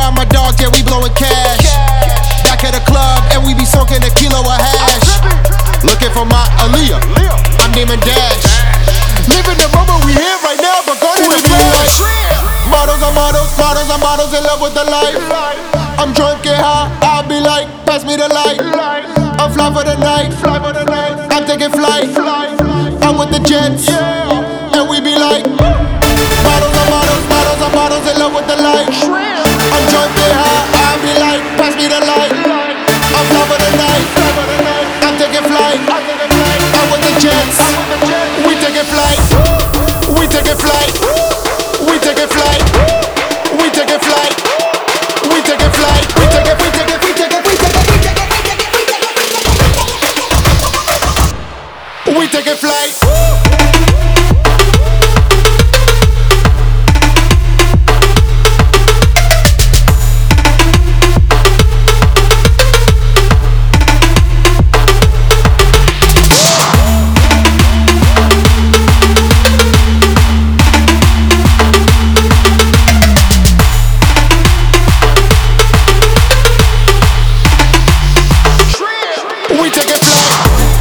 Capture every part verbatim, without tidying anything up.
I'm a dog, yeah, we blowing cash. Back at the club, and we be soaking a kilo of hash. Looking for my Aaliyah, I'm naming Dash. Living the moment we here right now, but go to the flash. Models on models, models on models in love with the life. I'm drunk and high, I'll be like, pass me the light. I'm fly for the night, I'm taking flight. I'm with the jets, and we be like, models on models, models on models in love with the light. I'm drunk and high, I'll be like, pass me the light. I'm fly for the night, I'm taking flight. I'm with the jets, we taking flight. We taking flight. We taking flight. We taking flight. We taking flight. We taking, we taking, we taking, we taking, we taking, we taking, we taking flight. We taking flight.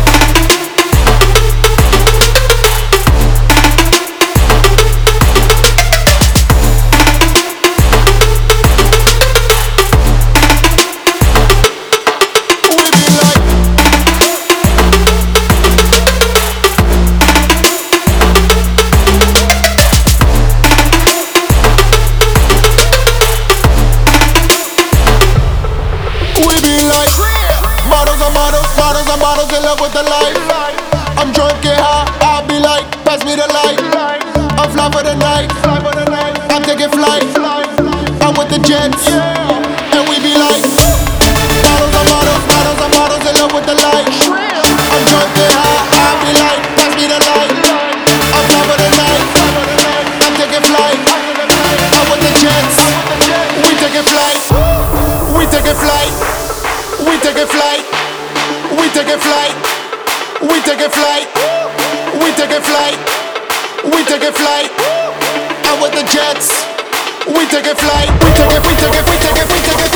Models on models, models on models in love with the life. I'm drunk and high, I'll be like, pass me the light. I'm fly for the night, I'm taking flight. I'm with the jets, and we be like, models on models, models on models in love with the light. I'm drunk and high, I'll be like, pass me the light. I'm fly for the night, I'm taking flight. I'm with the jets, we taking flight. We taking flight. We taking flight. We taking flight. We taking flight. We taking flight. We taking flight. I'm with the jets. We taking flight. We taking, we taking, we taking, we taking.